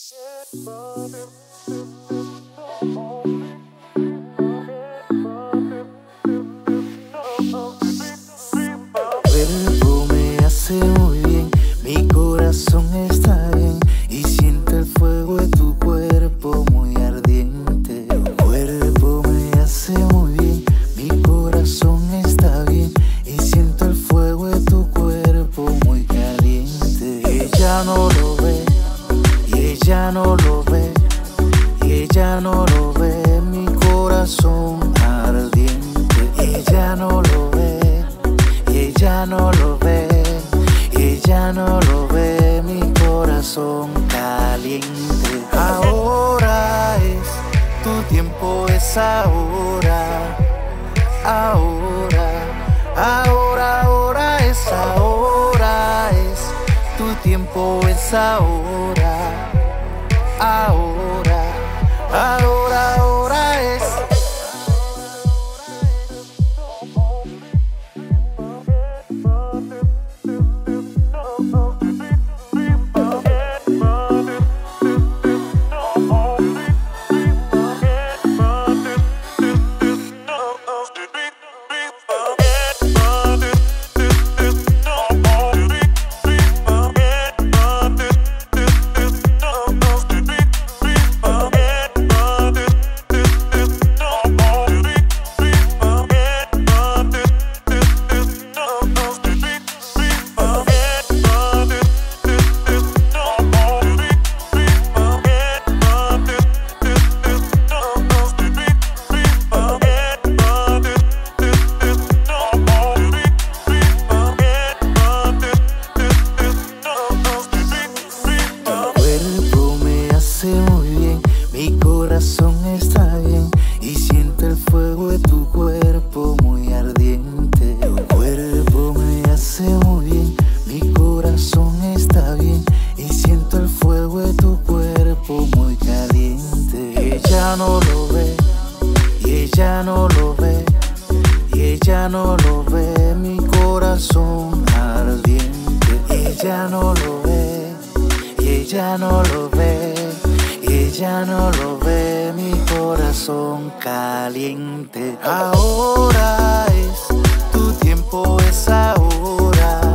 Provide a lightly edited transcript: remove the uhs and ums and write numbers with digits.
Cuerpo me hace muy bien, mi corazón está bien y siento el fuego de tu cuerpo muy ardiente. Tu cuerpo me hace muy bien, mi corazón está bien y siento el fuego de tu cuerpo muy caliente. Ella no lo ve y ella no lo ve y ella no lo ve, mi corazón ardiente. Ella no lo ve, ella no lo ve, ella no lo ve, mi corazón caliente. Ahora es tu tiempo, es ahora, ahora, ahora, ahora es tu tiempo, es ahora, ahora, ahora, ahora es. Mi corazón está bien y siento el fuego de tu cuerpo muy ardiente. Tu cuerpo me hace muy bien, mi corazón está bien y siento el fuego de tu cuerpo muy caliente. Ella no lo ve y ella no lo ve y ella no lo ve, mi corazón ardiente. Ella no lo ve y ella no lo ve, ella no lo ve, mi corazón caliente. Ahora es tu tiempo, es ahora,